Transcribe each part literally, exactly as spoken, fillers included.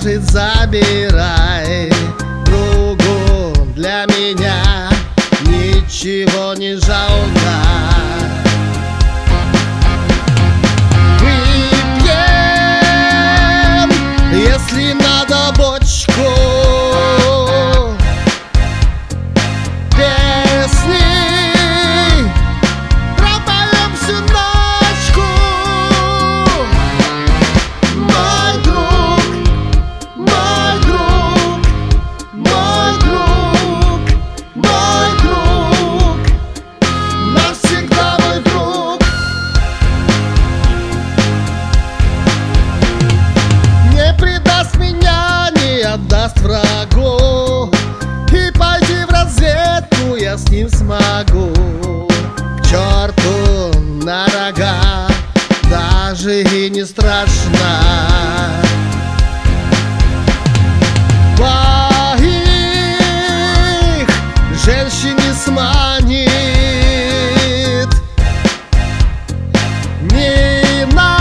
хочет, забирай. Другу для меня ничего не жалко. Выпьем, если надо, бочку. Отдаст врагу, и пойти в разведку я с ним смогу. К черту на рога, даже и не страшно. Двоих женщине сманит Нина.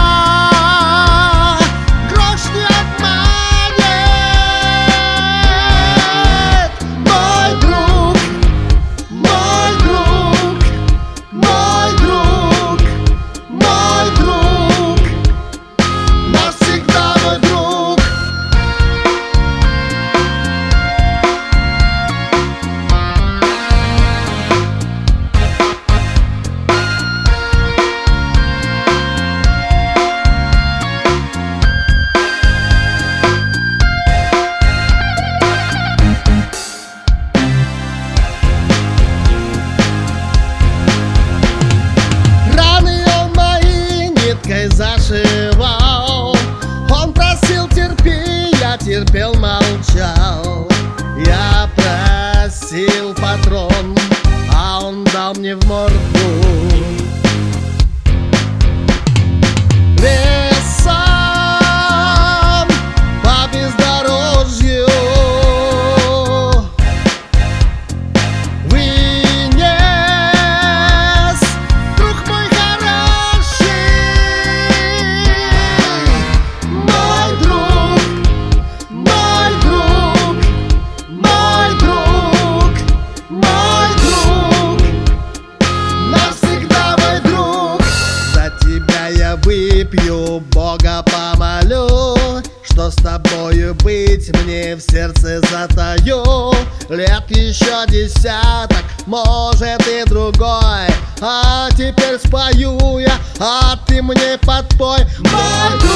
Зашивал, он просил терпи, я терпел, молчал. Я просил патрон, а он дал мне в морду. Лесом по бездорожью выпью, Бога помолю, что с тобою быть мне в сердце затаю. Лет еще десяток, может и другой, а теперь спою я, а ты мне подпой. Мой друг!